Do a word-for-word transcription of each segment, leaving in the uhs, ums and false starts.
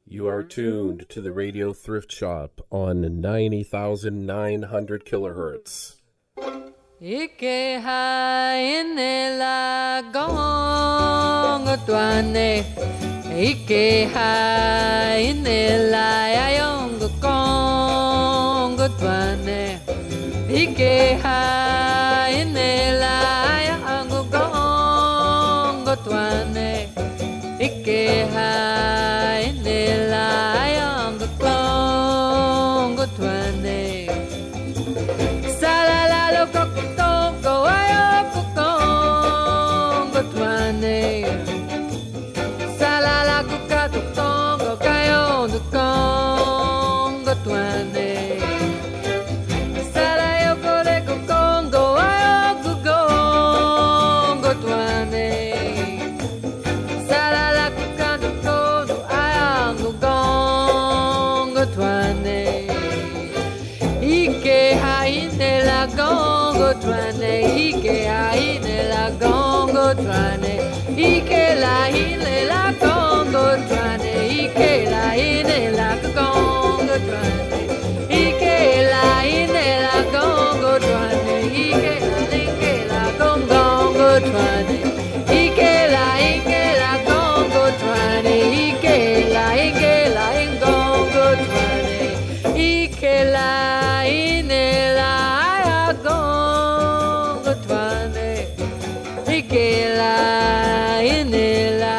You are tuned to the Radio Thrift Shop on ninety thousand nine hundred kilohertz. Ike haine la gong tuane, Ike haine la yong gong tuane, Ike haine la yong gong tuane, Ike haine la yong gong tuane. Salala lo kokongo ayo kokongo tuane. Salala kukato kongo kayo kongo tuane. Salayo kore kokongo ayo kokongo tuane. Salala kukato kongo ayo kokongo tuane. Ike haine la gongo tuane, Ike haine la gongo tuane, Ike la haine la gongo tuane, Ike la haine la gongo tuane, Ike la haine la gongo tuane, Ike la haine la gongo tuane, Ike la haine la gongo tuane, Ike la haine la gongo tuane, Ike la haine la gongo tuane, Ike la haine la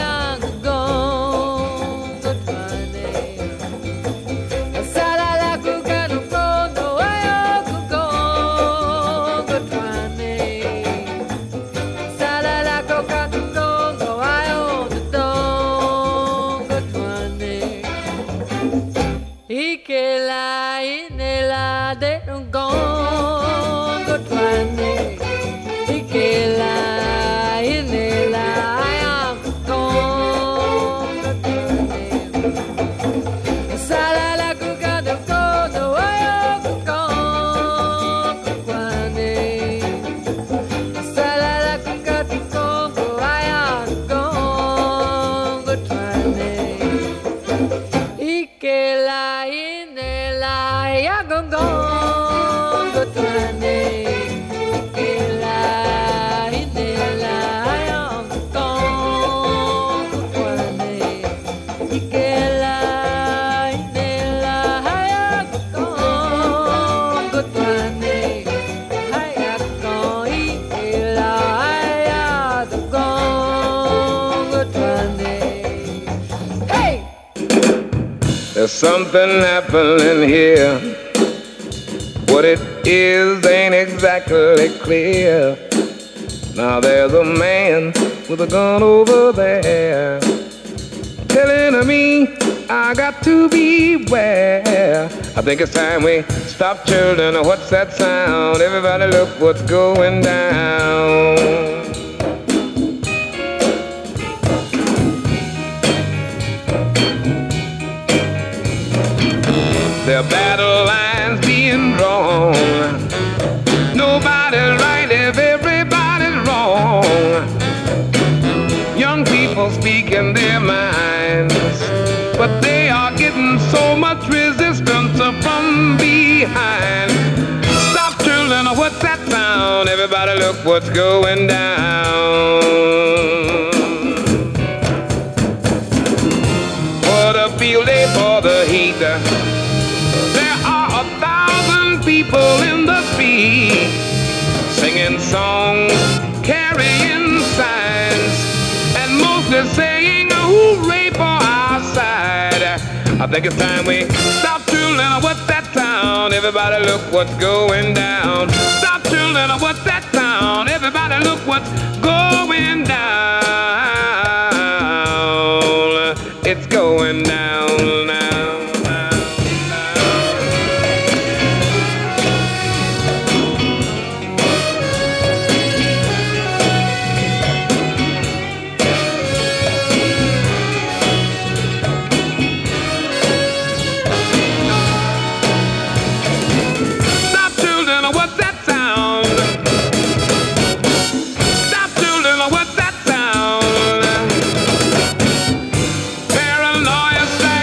gongo tuane. Salala kukano kondo ayo gongo tuane. Salala kukano kondo ayo gongo tuane. Ike la haine la de gongo tuane, Ike la haine la gongo tuane. Salala kukano kondo ayo gongo tuane. Salala kukano kondo ayo gongo tuane. Ike la haine la gongo tuane, Ike la haine la gongo tuane, Ike la haine la gongo tuane, haya con Ike la gongo tuane. Hey! There's something happening here. What it is ain't exactly clear. Now there's a man with a gun over there telling me I got to beware. I think it's time we stop, children. What's that sound? Everybody look what's going down. There are battle lines being drawn. Nobody's right if everybody's wrong. Young people speaking their minds, but they are getting so much resistance from behind. Stop, children, what's that sound? Everybody look what's going down. For the field day, for the heat, there are a thousand people in the street, singing songs, carrying signs, and mostly saying hooray for our side. I think it's time we stop, children, what's that sound? Everybody look what's going down. Stop, children, what's that sound? Everybody look what's going down. It's going down now. Paranoia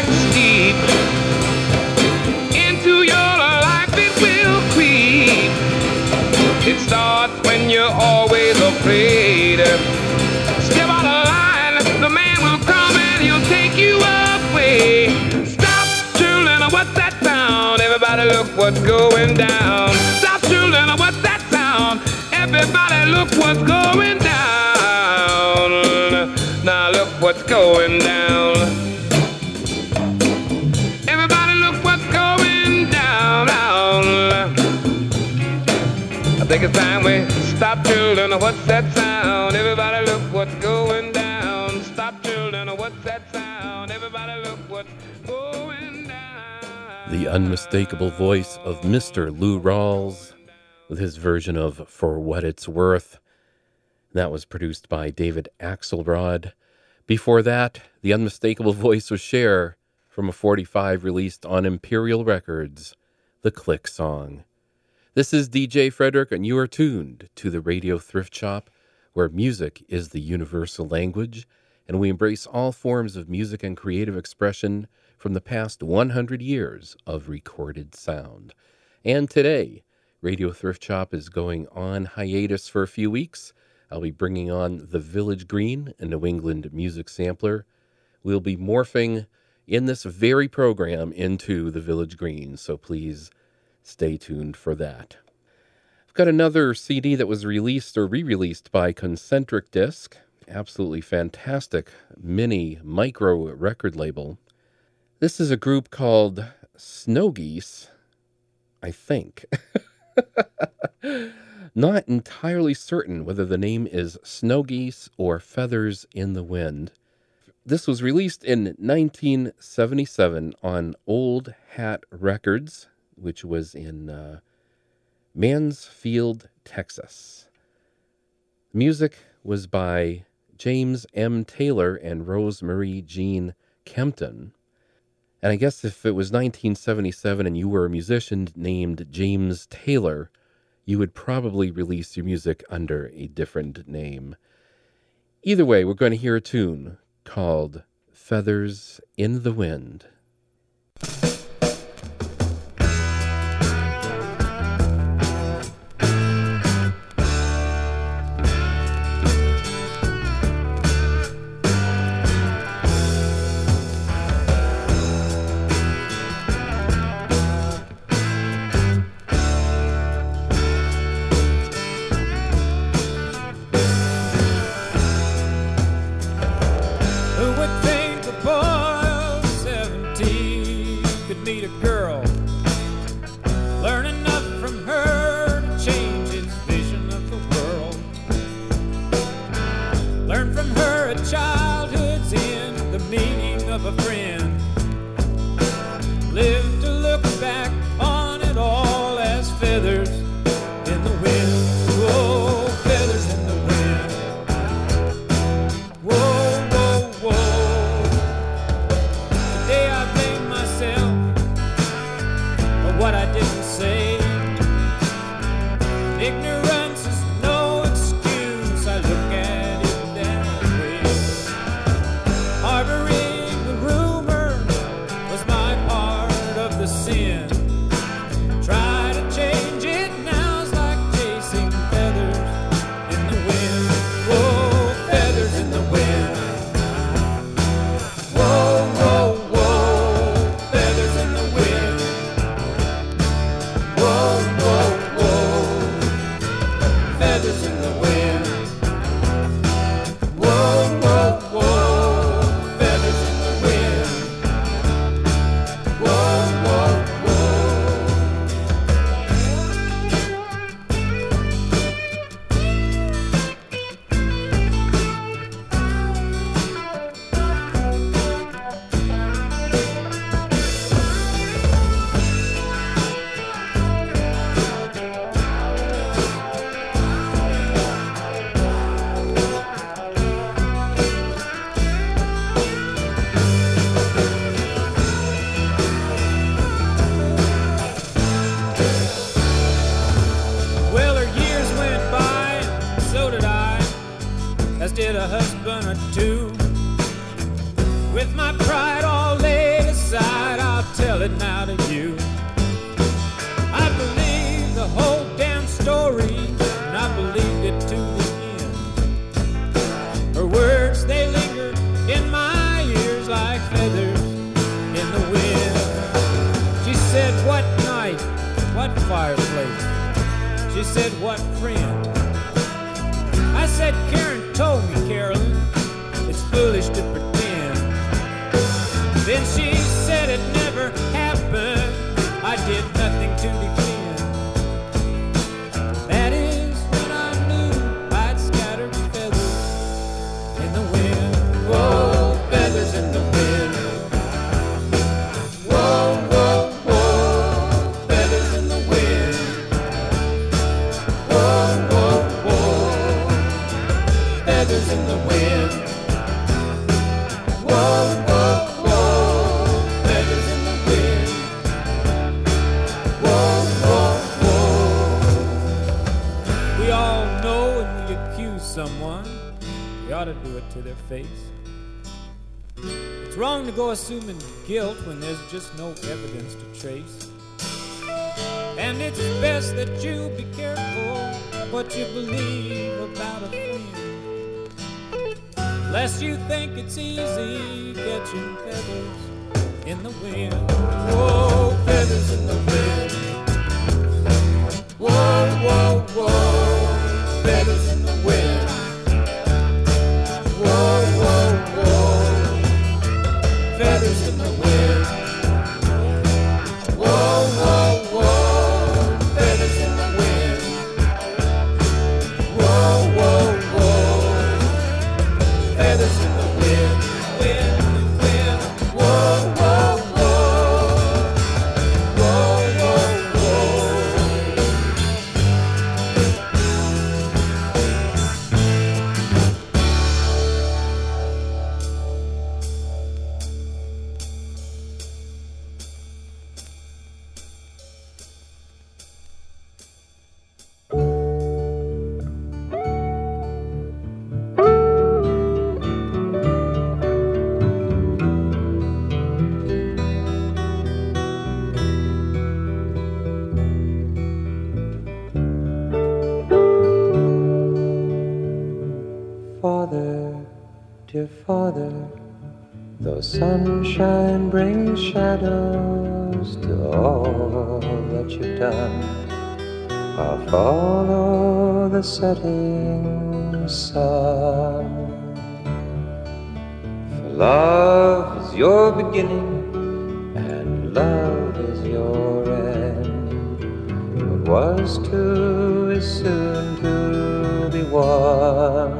afraid. Step out of line, the man will come and he'll take you away. Stop, children, what's that sound? Everybody look what's going down. Stop, children, what's that sound? Everybody look what's going down. Now look what's going down. Everybody look what's going down. I think it's time we stop, children, what's that sound? Everybody look what's going down. Stop, children, what's that sound? Everybody look what's going down. The unmistakable voice of Mister Lou Rawls with his version of For What It's Worth. That was produced by David Axelrod. Before that, the unmistakable voice was Cher from a forty-five released on Imperial Records, The Click Song. This is D J Frederick, and you are tuned to the Radio Thrift Shop, where music is the universal language, and we embrace all forms of music and creative expression from the past one hundred years of recorded sound. And today, Radio Thrift Shop is going on hiatus for a few weeks. I'll be bringing on the Village Green, a New England music sampler. We'll be morphing in this very program into the Village Green, so please stay tuned for that. I've got another C D that was released or re-released by Concentric Disc. Absolutely fantastic mini micro record label. This is a group called Snow Geese, I think. Not entirely certain whether the name is Snow Geese or Feathers in the Wind. This was released in nineteen seventy-seven on Old Hat Records, which was in uh, Mansfield, Texas. Music was by James M. Taylor and Rosemarie Jean Kempton. And I guess if it was nineteen seventy-seven and you were a musician named James Taylor, you would probably release your music under a different name. Either way, we're going to hear a tune called Feathers in the Wind. I believed the whole damn story, and I believed it to the end. what fireplace? She said, what friend? I said, Karen told me, Carolyn, it's foolish to pretend. Then she said it never happened, I did nothing to defend. That is when I knew I'd scattered feathers in the wind. Whoa, feathers in the wind. Whoa, whoa, whoa, feathers in the wind. Whoa, whoa, whoa, feathers in the wind. Whoa, whoa, whoa, feathers in the wind. Whoa, whoa, whoa. We all know when we accuse someone, we ought to do it to their face. It's wrong to go assuming guilt when there's just no evidence to trace. And it's best that you be careful what you believe about a friend, lest you think it's easy catching feathers in the wind. Whoa, feathers in the wind. Whoa, whoa, whoa, feathers in the wind. Whoa, whoa, whoa, feathers in the wind. Whoa, whoa, whoa, feathers in the wind. Whoa, whoa, whoa, feathers in the wind. Wind, wind. Whoa, whoa, whoa. Whoa, whoa, whoa. Father, dear Father, though sunshine brings shadows to all that you've done, I'll follow the setting sun. For love is your beginning and love is your end. What was two is soon to be one.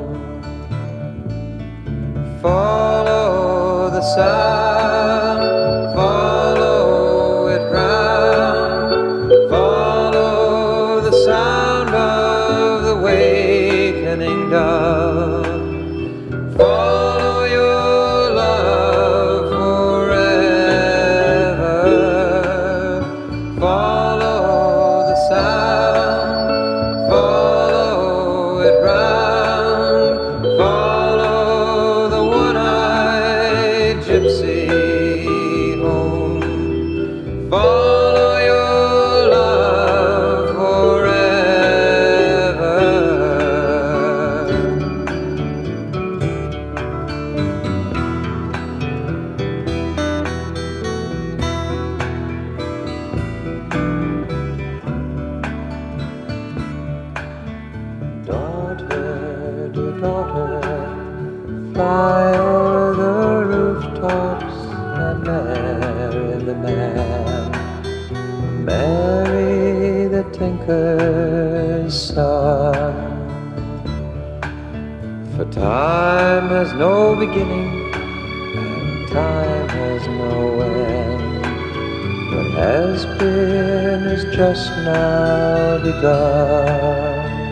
Follow the sound, follow it round, follow the sound of the wakening dove. Follow your love forever. Follow the sound, follow it round, follow the one-eyed gypsy home. Follow your love forever. Daughter, dear daughter, fly o'er the rooftops and marry the man, marry the tinker's son. For time has no beginning and time has no end. What has been is just now begun.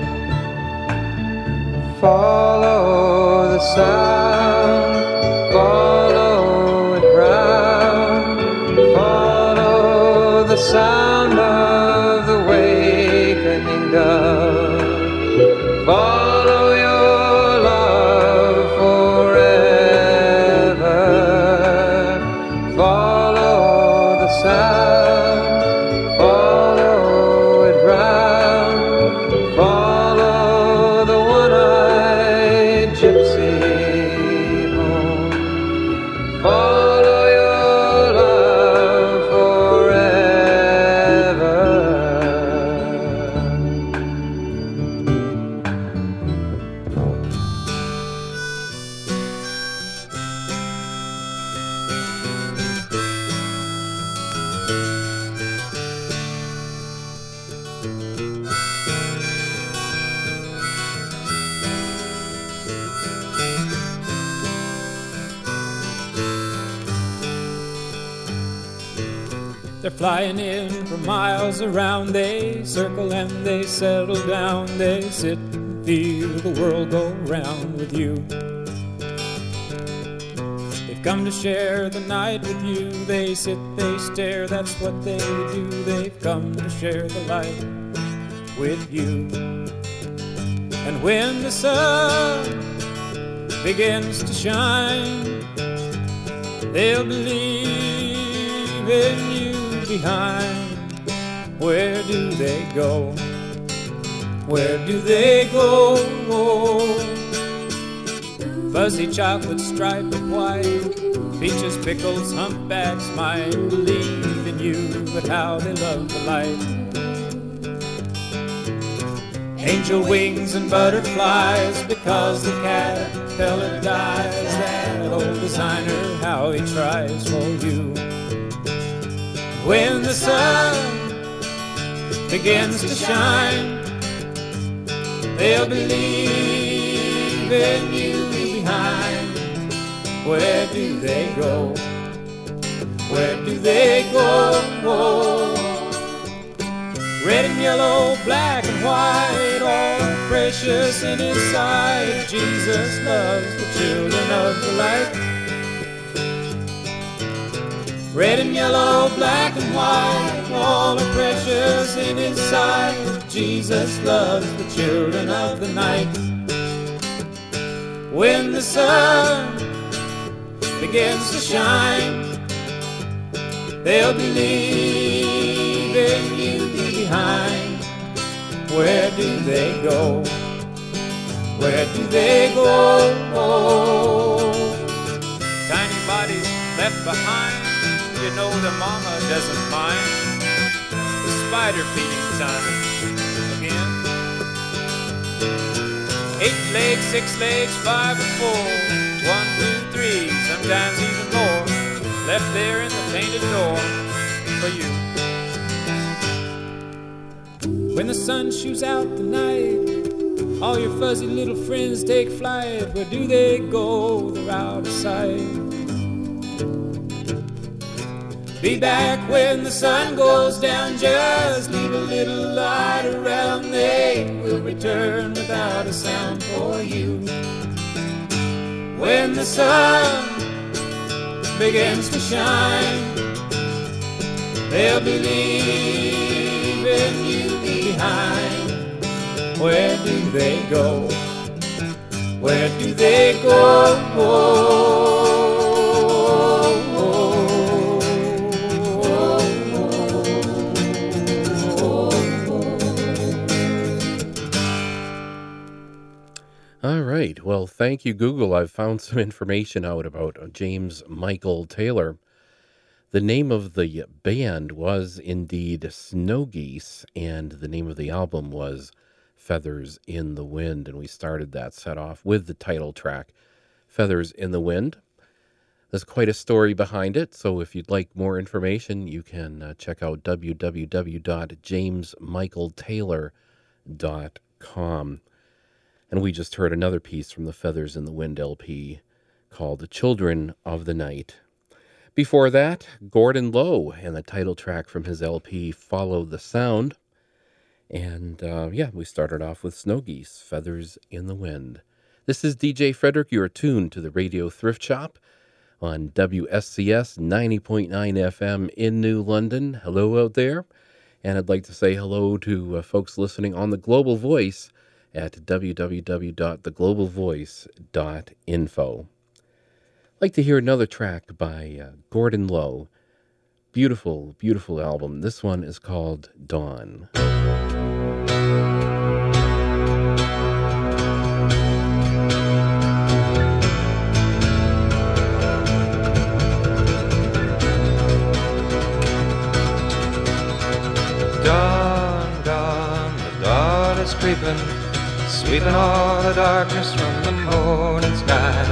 Follow the sound, follow it round, follow the sound of the wakening dove. Follow your love forever. Follow the sound, follow it round, follow the one-eyed gypsy home. Follow your love forever. They're flying in from miles around. They circle and they settle down. They sit and feel the world go round with you. They've come to share the night with you. They sit, they stare, that's what they do. They've come to share the light with you. And when the sun begins to shine, they'll believe in you behind. Where do they go? Where do they go? Fuzzy chocolate striped and white, peaches, pickles, humpbacks might believe in you, but how they love the light. Angel wings and butterflies, because the caterpillar dies. That old designer, how he tries for you. When the sun begins to shine, they'll believe in you behind. Where do they go? Where do they go? Red and yellow, black and white, all precious in his sight. Jesus loves the children of the light. Red and yellow, black and white, all are precious in his sight. Jesus loves the children of the night. When the sun begins to shine, they'll believe in you behind. Where do they go? Where do they go? Tiny bodies left behind, you know the mama doesn't mind. The spider feeding time again. Eight legs, six legs, five or four, one, two, three, sometimes even more, left there in the painted door for you. When the sun shoots out the night, all your fuzzy little friends take flight. Where do they go? They're out of sight. Be back when the sun goes down, just leave a little light around. They will return without a sound for you. When the sun begins to shine, they'll believe in you behind. Where do they go? Where do they go? All right. Well, thank you, Google. I've found some information out about James Michael Taylor. The name of the band was indeed Snow Geese, and the name of the album was Feathers in the Wind. And we started that set off with the title track, Feathers in the Wind. There's quite a story behind it, so if you'd like more information, you can uh, check out w w w dot james michael taylor dot com. And we just heard another piece from the Feathers in the Wind L P called The Children of the Night. Before that, Gordon Lowe and the title track from his L P, Follow the Sound. And uh, yeah, we started off with Snow Geese, Feathers in the Wind. This is D J Frederick. You're tuned to the Radio Thrift Shop on W S C S ninety point nine F M in New London. Hello out there. And I'd like to say hello to uh, folks listening on the Global Voice at w w w dot the global voice dot info. I'd like to hear another track by uh, Gordon Lowe. Beautiful, beautiful album. This one is called Dawn. Dawn, dawn, the dawn is creeping, sweeping all the darkness from the morning sky.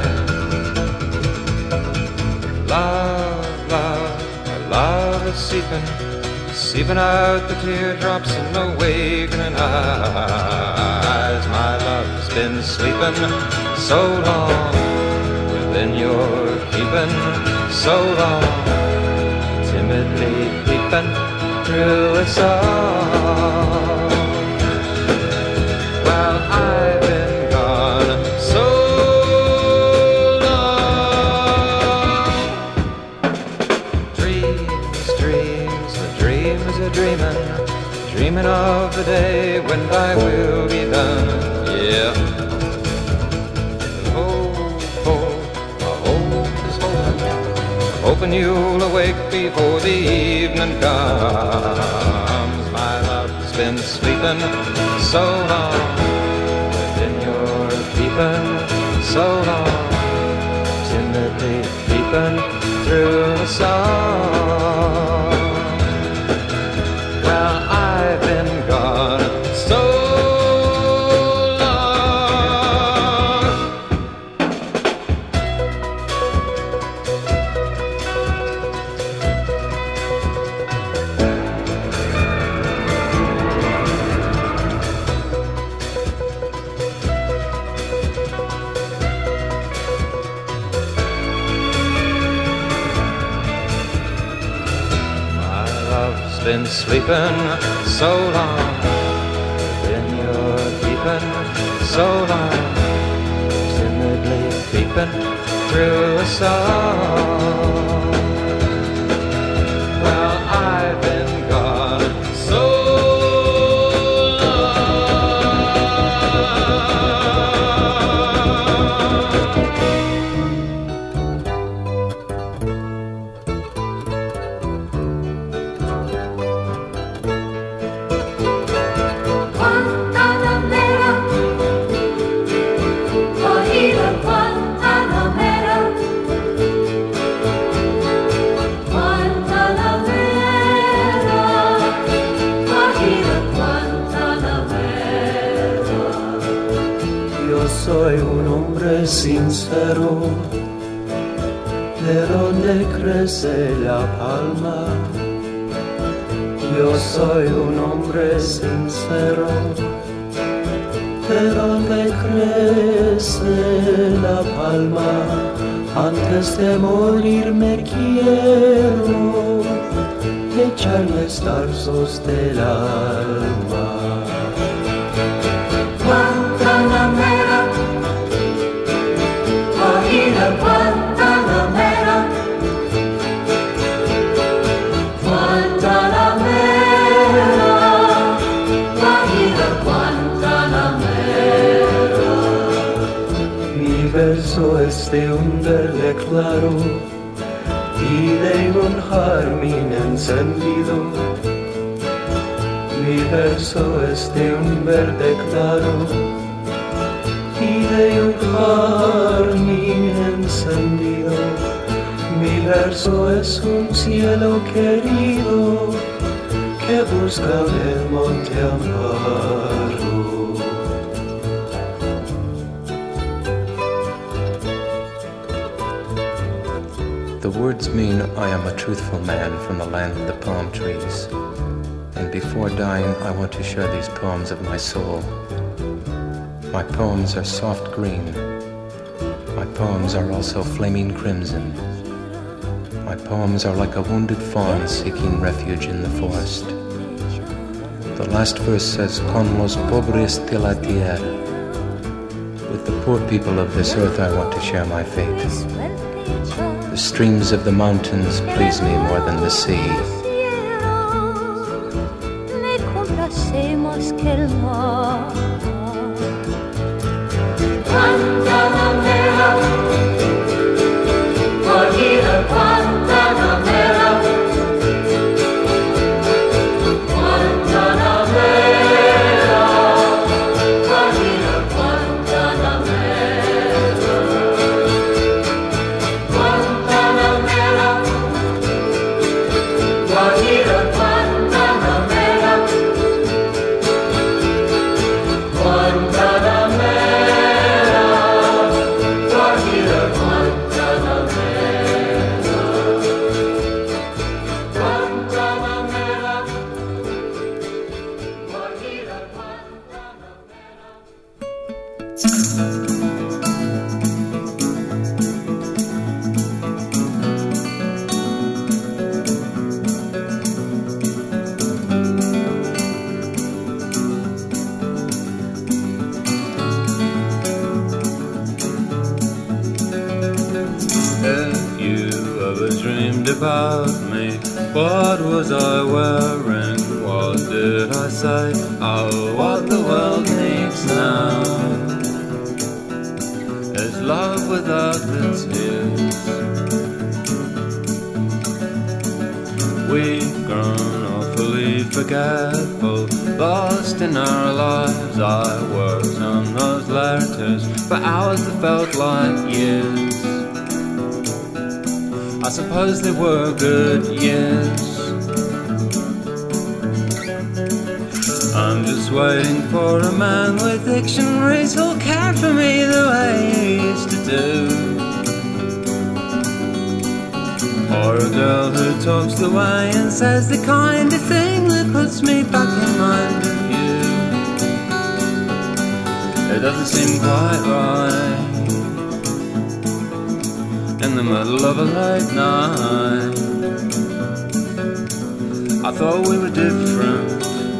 Love, love, our love is seeping, seeping out the teardrops in awakening eyes. My love's been sleeping so long, within your keeping so long, timidly peeping through a song. Well, I've been gone so long. Dreams, dreams, a dream is a dreamin', dreaming of the day when I will be done. Yeah. Hope, hope, my hope is hoping, hoping you'll awake before the evening comes. My love's been sleeping so long within your keeping, so long, timidly peeping through a song. Well, I've been gone so been sleeping so long within your keeping, so long, timidly peeping through a song. Well, I've been gone so soy un hombre sincero, de donde crece la palma. Yo soy un hombre sincero, de donde crece la palma. Antes de morir me quiero echar los tarzos del alma. Guantanamera, cogida Guantanamera, Guantanamera, cogida Guantanamera. Mi verso es de un verde claro y de un jazmín encendido. Mi verso es de un verde claro y de un jazmín encendido. Mi verso es un cielo querido que busca el monte Amparo. The words mean I am a truthful man from the land of the palm trees. And before dying, I want to share these poems of my soul. My poems are soft green. My poems are also flaming crimson. My poems are like a wounded fawn seeking refuge in the forest. The last verse says, Con los pobres de la tierra. With the poor people of this earth, I want to share my fate. The streams of the mountains please me more than the sea. Hacemos que el mar Guantanamera, cogida Guantanamera, Guantanamera, cogida Guantanamera, Guantanamera, me. What was I wearing? What did I say? Oh, what the world needs now is love without the tears. We've grown awfully forgetful, lost in our lives. I worked on those letters for hours that felt like years. I suppose they were good years. I'm just waiting for a man with dictionaries who'll care for me the way he used to do. Or a girl who talks the way and says the kind of thing that puts me back in mind of you. It doesn't seem quite right in the middle of a late night. I thought we were different.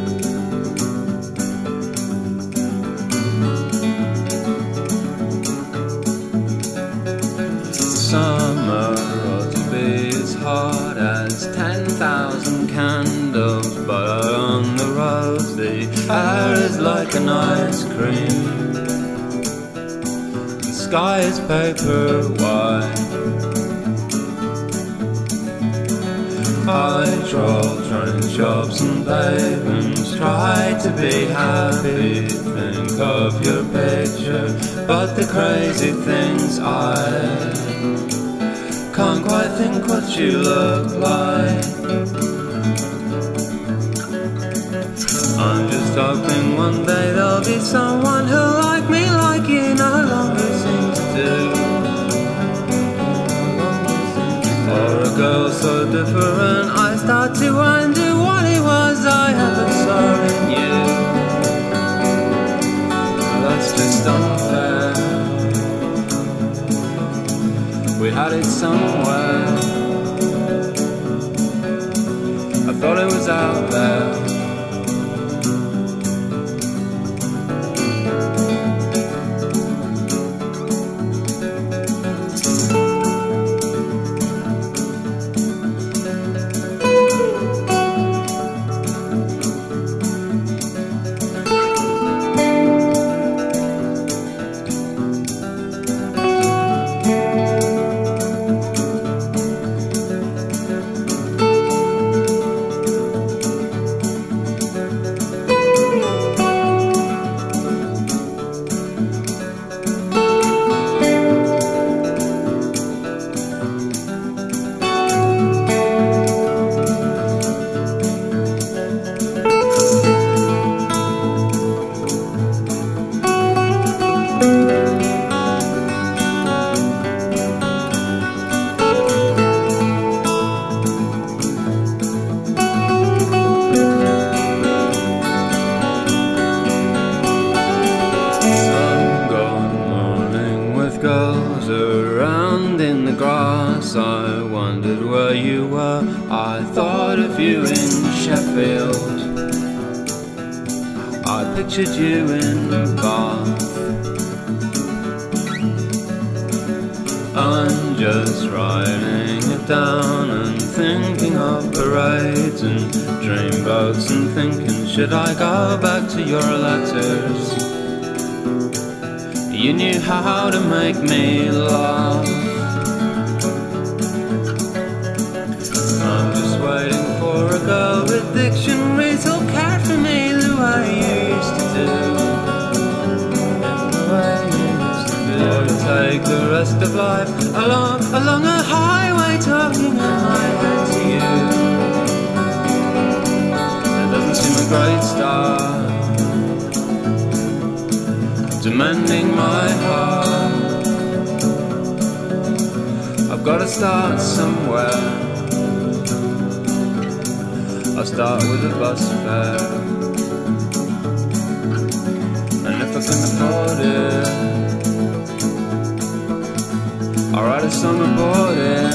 Summer ought to be as hot as ten thousand candles, but out on the roads the air is like an ice cream. The sky is paper white. I troll train shops and pavements, try to be happy, think of your picture, but the crazy things I can't quite think what you look like. I'm just hoping one day there'll be someone who'll like me like you no longer seem to do. Or a girl so different I start to wonder what it was I ever saw in you. That's just unfair. We had it somewhere. I thought it was out there. Pictured you in Bath. I'm just writing it down and thinking of parades and dreamboats and thinking, should I go back to your letters? You knew how to make me laugh. I'm just waiting for a girl with dictionaries who'll care for me the way you used to do. The way you used to do. Or to take the rest of life along, along a highway talking in my head to you. It doesn't seem a great start to mending my heart. I've got to start somewhere. I'll start with a bus fare, and if I can afford it, I'll write a song about it.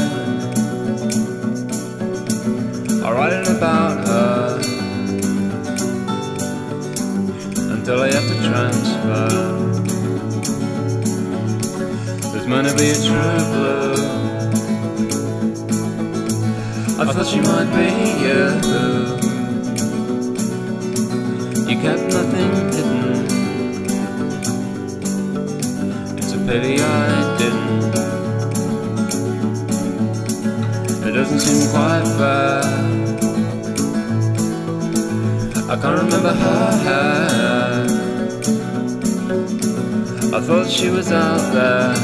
I'll write it about her until I have to transfer. There's meant to be a true blue. I thought she might be you. You kept nothing hidden. It's a pity I didn't. It doesn't seem quite fair. I can't remember her hair. I thought she was out there.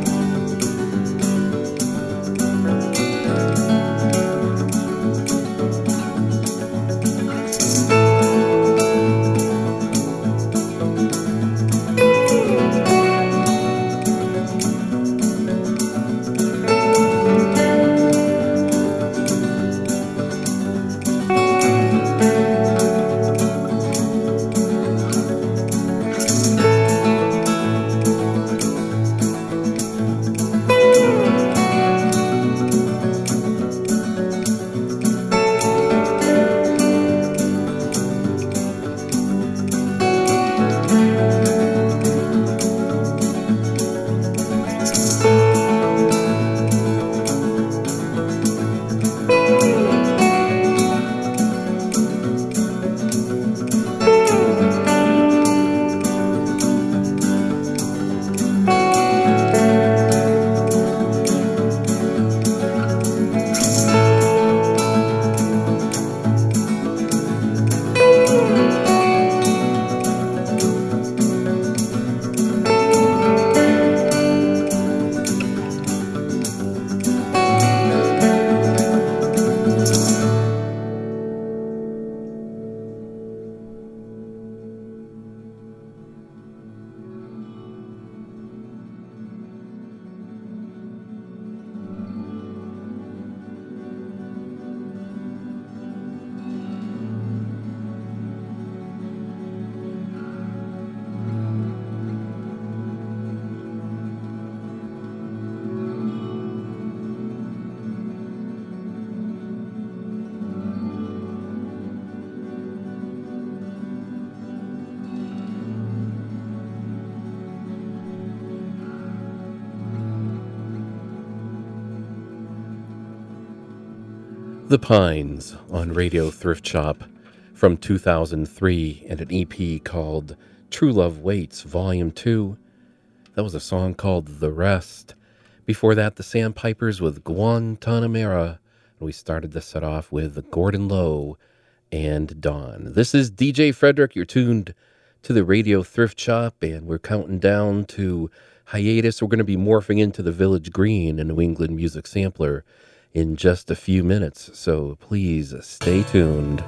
The Pines on Radio Thrift Shop from two thousand three and an E P called True Love Waits Volume two. That was a song called The Rest. Before that, the Sandpipers with Guantanamera. And we started the set off with Gordon Lowe and Dawn. This is D J Frederick. You're tuned to the Radio Thrift Shop, and we're counting down to hiatus. We're going to be morphing into the Village Green, a New England music sampler, in just a few minutes, so please stay tuned.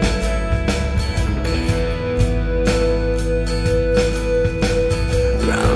Round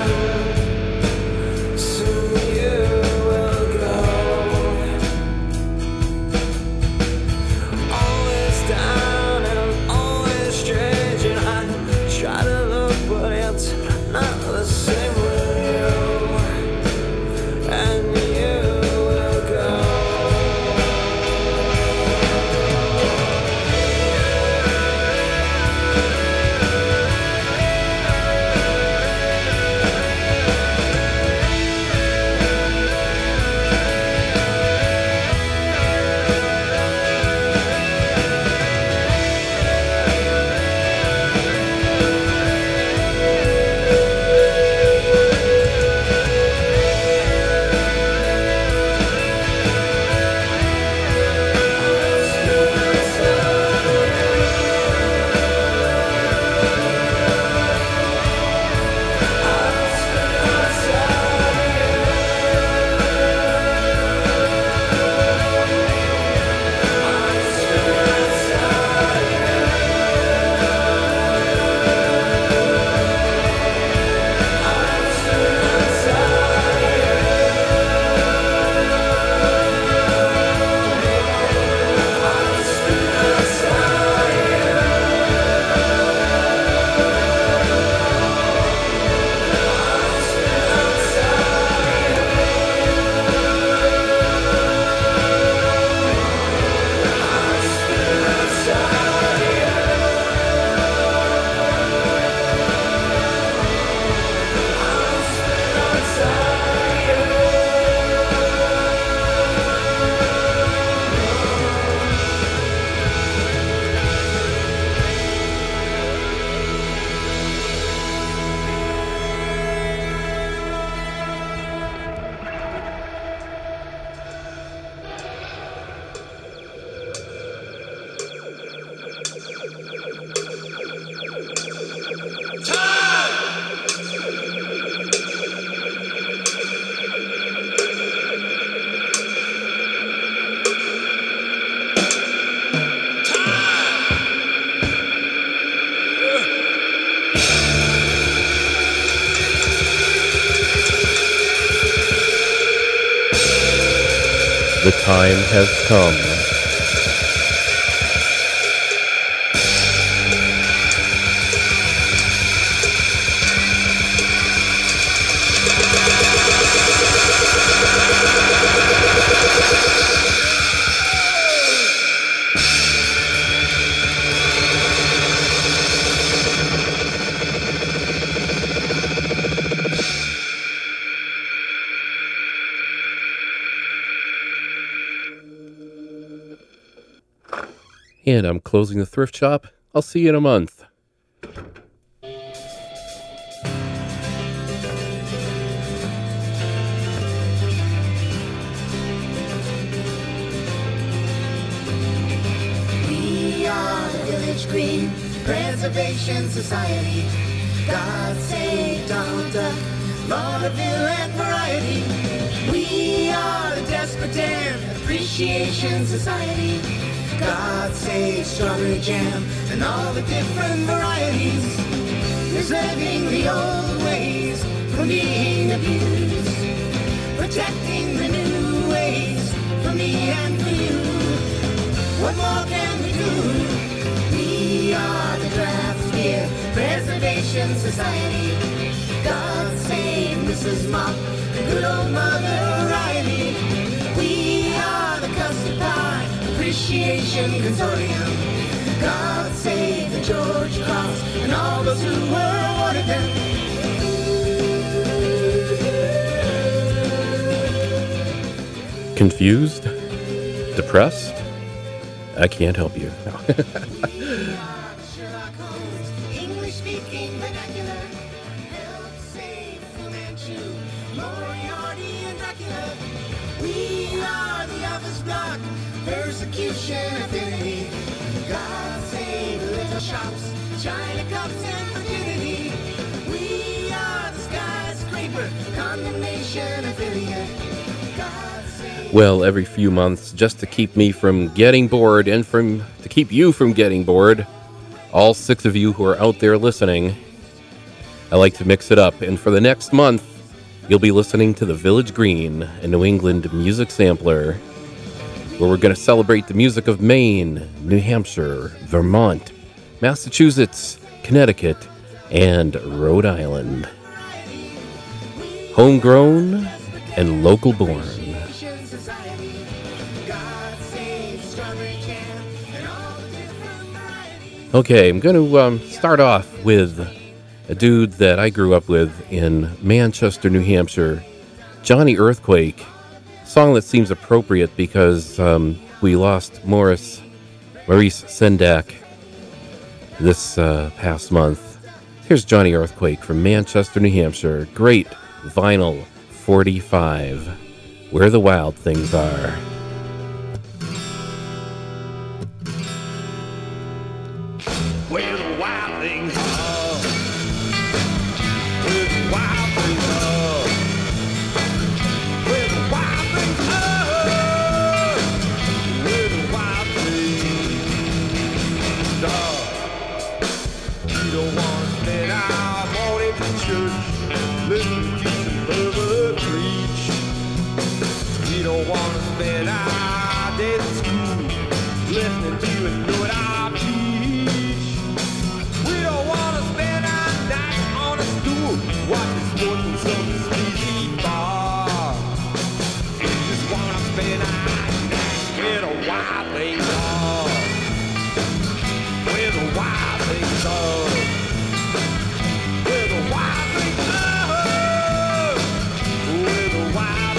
The time has come. And I'm closing the thrift shop. I'll see you in a month. We are the Village Green Preservation Society. God save Donald Duck, vaudeville and variety. We are the Desperate Dan Appreciation Society. God save strawberry jam and all the different varieties. Preserving the old ways from being abused. Protecting the new ways for me and for you. What more can we do? We are the Draft Beer Preservation Society. God save Missus Mop, the good old Mother Riley. We are the Custard Pie Appreciation Consortium. God save the George Cross and all those who were awarded them. Confused? Depressed? I can't help you. English-speaking vernacular. Help save Fu Manchu, Moriarty and Dracula. We are the office block persecution affinity. God save little shops, China cups and virginity. We are the skyscraper condemnation affiliate. God save. Well, every few months, just to keep me from getting bored and from to keep you from getting bored, all six of you who are out there listening, I like to mix it up. And for the next month, you'll be listening to the Village Green, a New England music sampler, where we're going to celebrate the music of Maine, New Hampshire, Vermont, Massachusetts, Connecticut, and Rhode Island. Homegrown and local born. Okay, I'm going to um, start off with a dude that I grew up with in Manchester, New Hampshire, Johnny Earthquake. A song that seems appropriate because um, we lost Morris, Maurice Sendak this uh, past month. Here's Johnny Earthquake from Manchester, New Hampshire. Great vinyl forty-five, Where the Wild Things Are. Where the wild things are. Where the wild things are. Where the wild things are. Where the wild things are. You don't want to spend our morning to church listening to some brother preach. We don't want to spend our days at school listening to and doing our teach. We don't want to spend our nights on a stool watching sports in some sleazy bar. We just want to spend our nights where the wild things are. Where the wild things are. Where the wild things are. Where the wild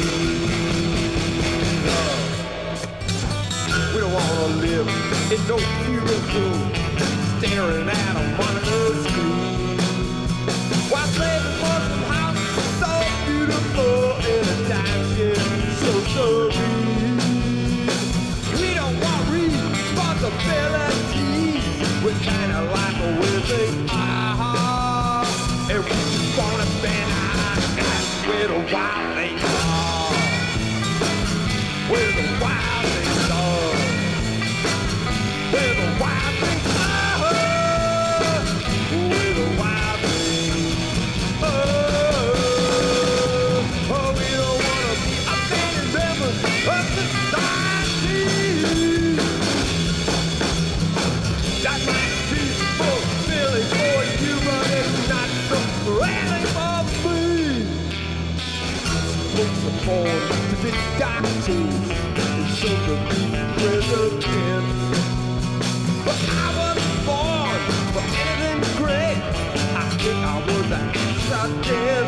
things are. We don't want to live in no cubicle staring at a monitor screen while slaving for some house so beautiful in a timeshare so serene. We don't want responsibilities. We're kind of like a weird thing. Ah, and we just want to spend our nights where the wild things are. Where the wild things are. Where the wild things are. Where the wild things are. Oh, we don't want to be abandoned members of society. That might be fulfilling for you, but it's not so thrilling for me. Folks are born to be doctors and some to be presidents. But I wasn't born for anything great. I think I was an accident.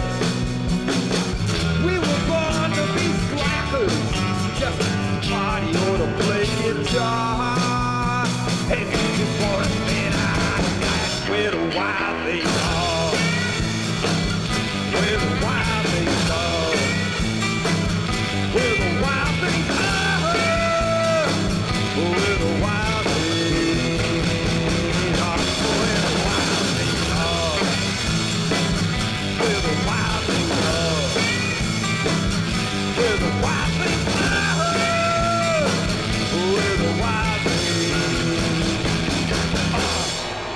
We were born to be slackers, just to party or to play guitar. And we just want to spend our nights where the wild things are. Where the wild things are. Where the wild things are. Where the wild things are. Where the wild things are. Where the wild things are. Where the wild things are. Where the wild things are.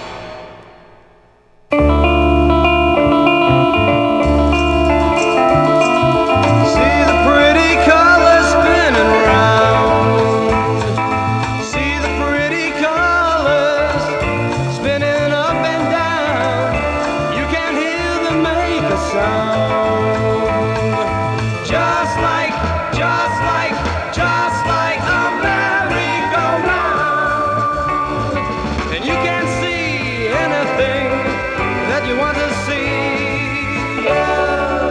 See the pretty colors spinning round. See the pretty colors spinning up and down. You can hear them make a sound. Just like, just like, just like a merry-go-round. And you can see anything that you want to see. Yeah.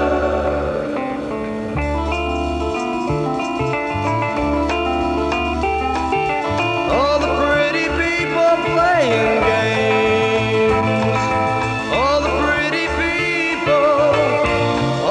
All the pretty people playing games. All the pretty people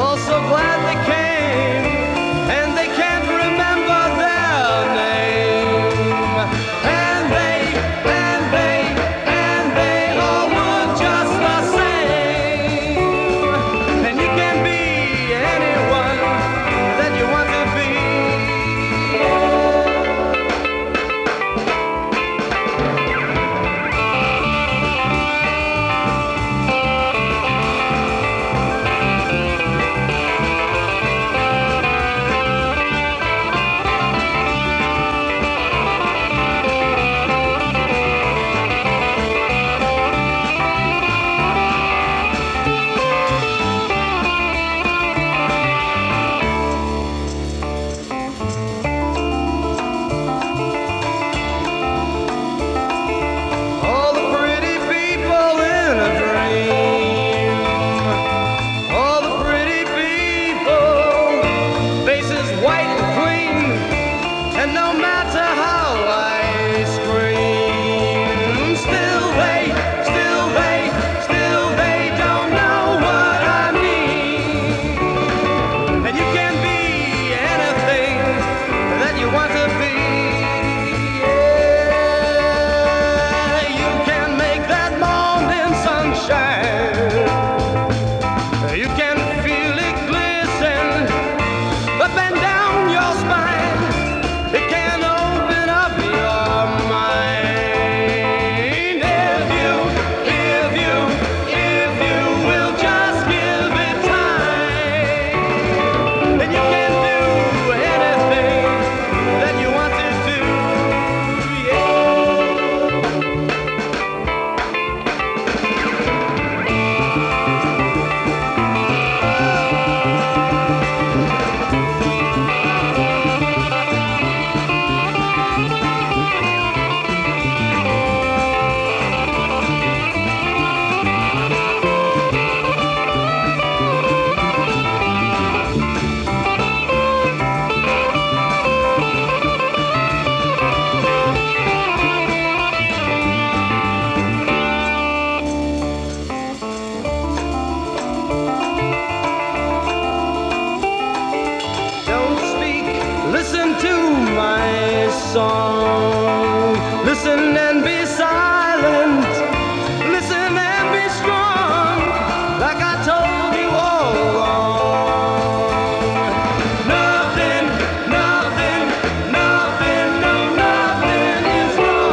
song. Listen and be silent. Listen and be strong, like I told you all along. Nothing, nothing, nothing, no, nothing is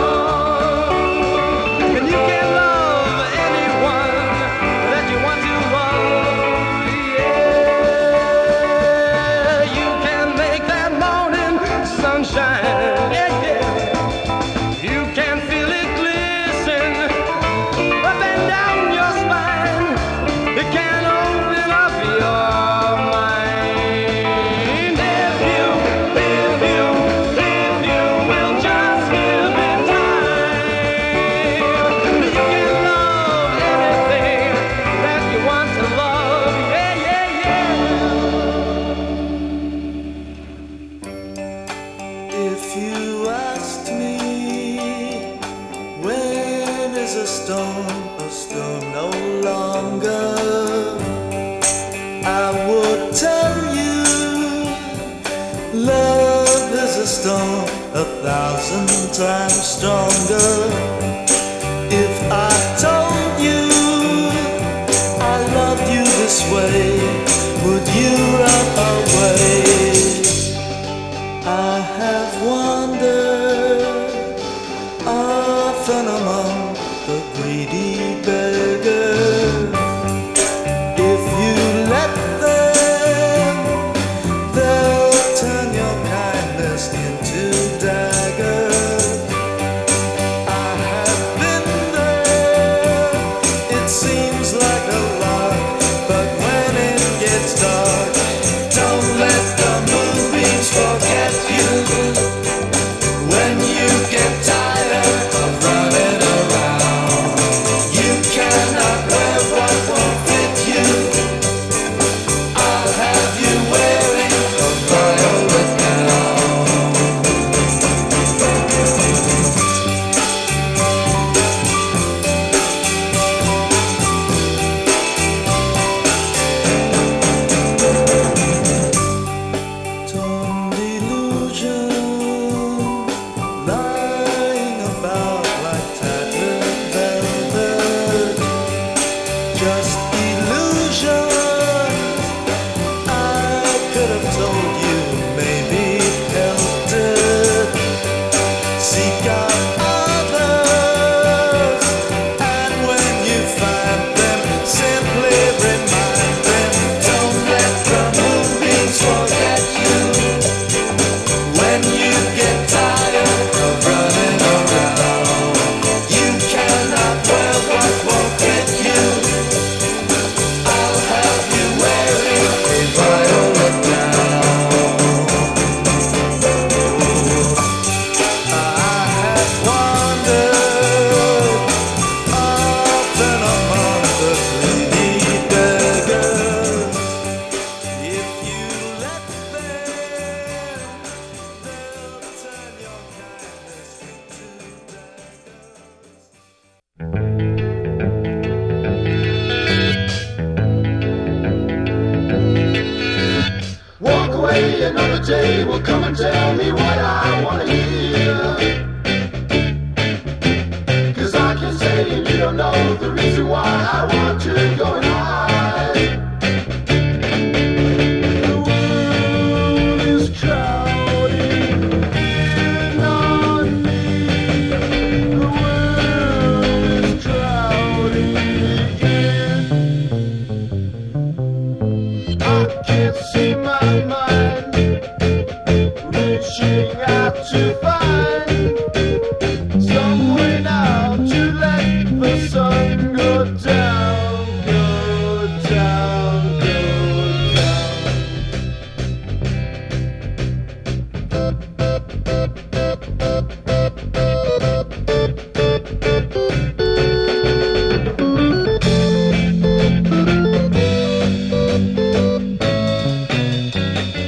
wrong. And you can love anyone that you want to love. Yeah, you can make that morning sunshine. Yeah, yeah. You can feel it glisten up and down your spine. It can open up your mind. If you, if you, if you will just give it time, you can love anything that you want to love. Yeah, yeah, yeah. If you asked me, when is a stone a stone no longer, I would tell you, love is a stone a thousand times stronger. If I told you I loved you this way, would you run away? I have wandered often among the greedy beggars. If you let them, they'll turn your kindness into daggers. I have been there, it seems like a lot, but when it gets dark, don't let the moonbeams forget you. When you get tired of running around, you cannot wear what won't fit you. I'll have you wearing a violet gown. Torn delusion lying about like tattered velvet, just illusions. I could have told you, maybe helped it. Seek out others, and when you find them, simply remind them. Don't let the moonbeams forget you. When you get tired of running around, you cannot wear what won't fit you. I'll have you wearing a violet gown. I have wandered often among the greedy beggars. If you let them, they'll turn your kindness into daggers. Walk away another day, will come and tell me what I want to hear. Cause I can say and you don't know the reason why I want to go and hide. The world is crowding in on me. The world is crowding again. I can't see my mind reaching out to find some way now to let the sun go down, go down, go down.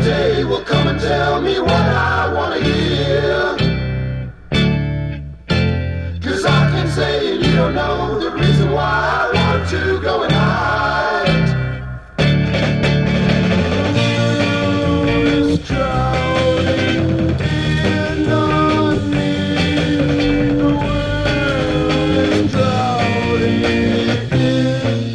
day will come and tell me what I want to hear. Cause I can say and you don't know the reason why I want to go and hide. It's drowning in on me. The world is drowning in.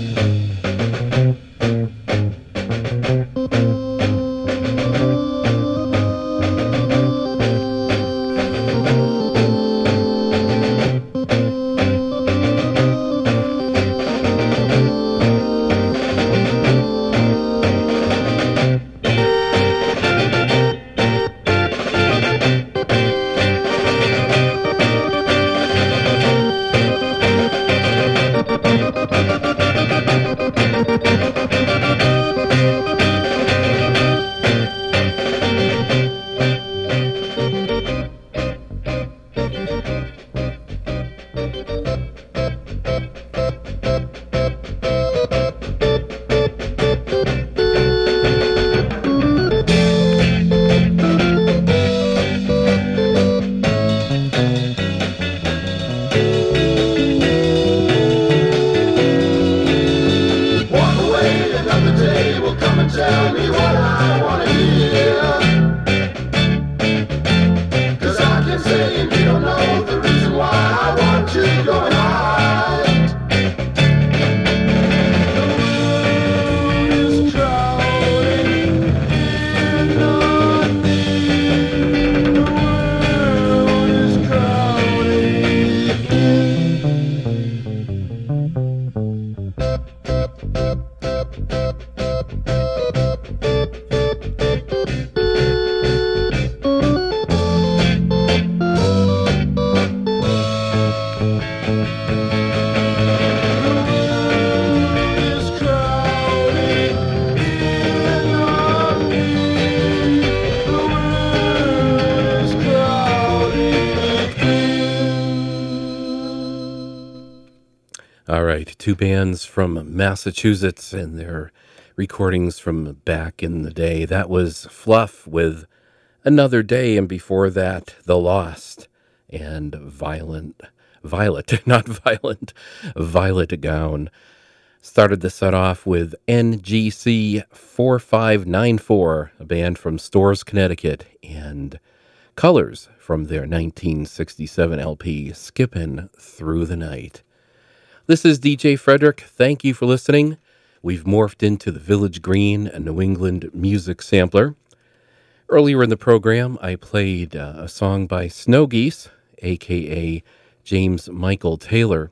Two bands from Massachusetts and their recordings from back in the day. That was Fluff with Another Day, and before that, The Lost and Violent, Violet, not Violent, Violet Gown. Started the set off with N G C four five nine four, a band from Storrs, Connecticut, and Colors from their nineteen sixty-seven L P, Skippin' Through the Night. This is D J Frederick. Thank you for listening. We've morphed into the Village Green, a New England music sampler. Earlier in the program, I played uh, a song by Snow Geese, a k a. James Michael Taylor,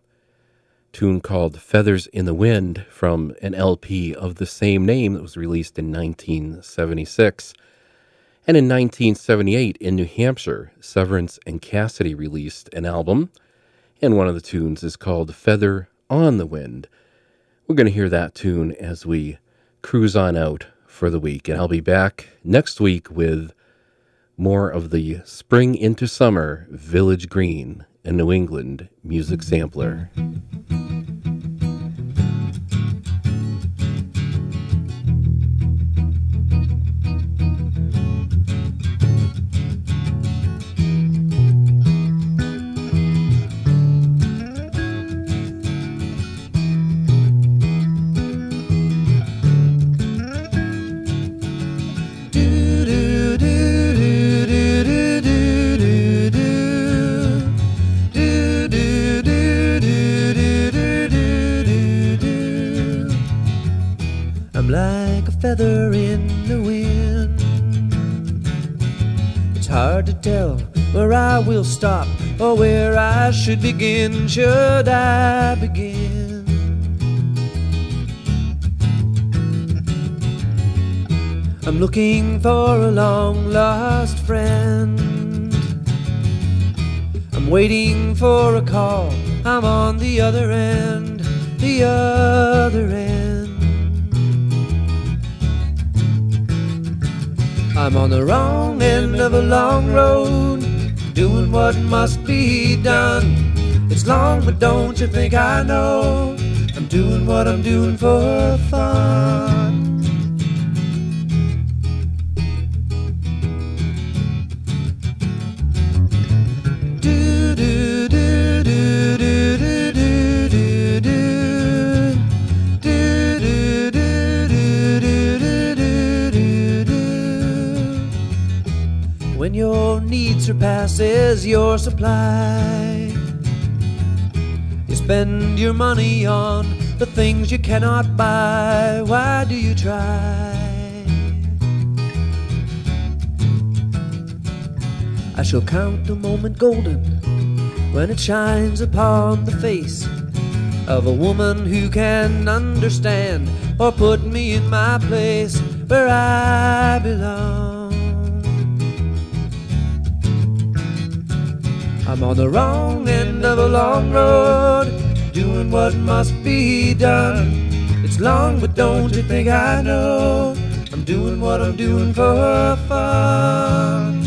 tune called Feathers in the Wind from an L P of the same name that was released in nineteen seventy-six. And in nineteen seventy-eight, in New Hampshire, Severance and Cassidy released an album, and one of the tunes is called Feather on the Wind. We're going to hear that tune as we cruise on out for the week. And I'll be back next week with more of the Spring into Summer Village Green, a New England music sampler. Feather in the wind. It's hard to tell where I will stop or where I should begin. Should I begin? I'm looking for a long lost friend. I'm waiting for a call. I'm on the other end, the other end. I'm on the wrong end of a long road, doing what must be done. It's long, but don't you think I know I'm doing what I'm doing for fun? when your need surpasses your supply. You spend your money on the things you cannot buy. Why do you try? I shall count the moment golden when it shines upon the face of a woman who can understand or put me in my place where I belong. I'm on the wrong end of a long road, doing what must be done. It's long, but don't you think I know I'm doing what I'm doing for fun.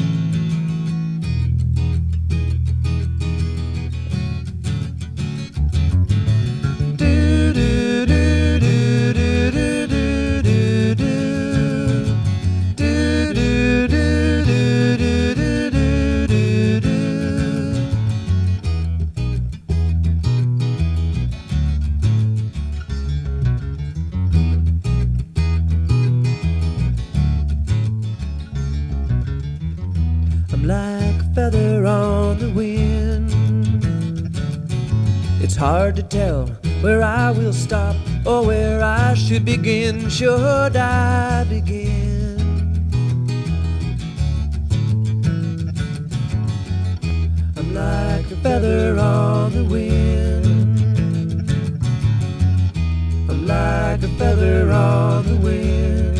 Feather on the wind. It's hard to tell where I will stop or where I should begin. Should I begin? I'm like a feather on the wind. I'm like a feather on the wind.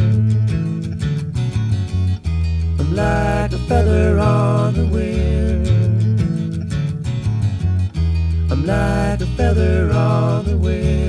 I'm like a feather on the wind. I'm like a feather on the wind.